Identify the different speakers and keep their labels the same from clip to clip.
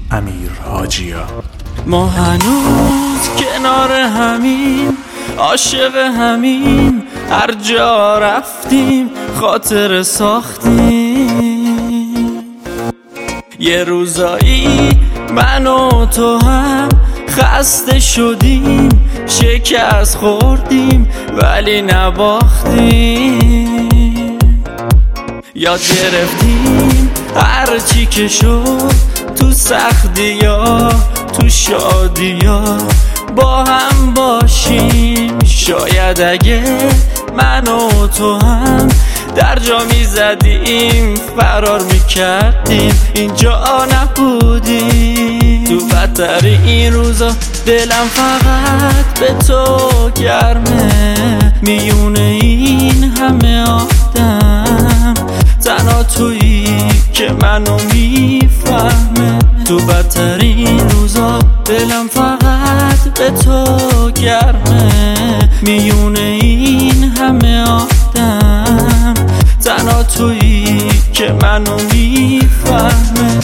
Speaker 1: امیر حاجیا.
Speaker 2: ما هنوز کنار همین، عاشق همین، هر جا رفتیم خاطر ساختیم. یه روزایی من و تو هم خسته شدیم، شکست خوردیم ولی نباختیم. یاد گرفتیم هر چی که شد، تو سختی‌ها تو شادی‌ها با هم باشیم. شاید اگه من و تو هم در جا میزدیم فرار میکردیم، اینجا نبودیم. تو بدتر این روزا دلم فقط به تو گرمه، میونه این همه آدم تنها تویی که منو میفهمه. تو بدتر این روزا دلم فقط به تو گرمه، میونه این همه آدم تنها تویی که منو میفهمه.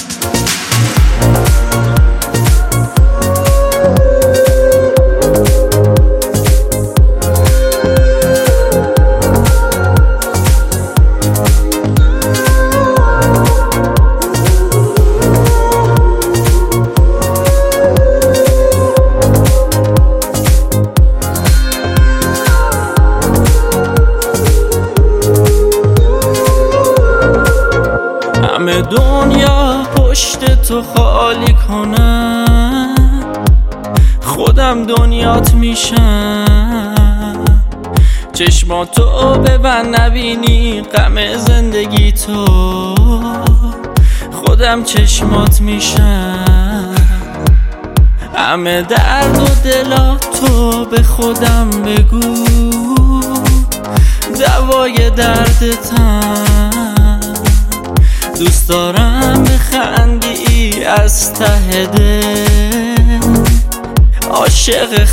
Speaker 2: همه دنیا پشت تو خالی کنم، خودم دنیات میشم. چشماتو ببند نبینی غم زندگی تو، خودم چشمات میشم. همه درد و دلاتو به خودم بگو، دوای دردتم. دوست دارم بخندی از ته دل، عاشق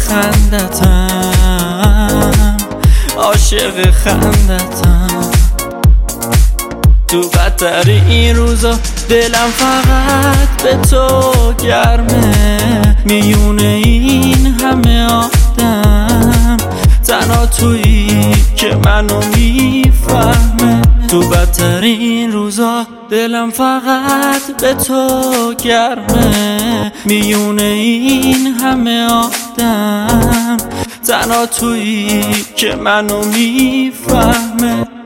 Speaker 2: خندتم، عاشق خندتم. تو بدتر این روزا دلم فقط به تو گرمه، میونه این همه آدم تنها تویی که منو میفهمه. تو بدتر این روزا دلم فقط به تو گرمه، میونه این همه آدم تنها تویی که منو میفهمه.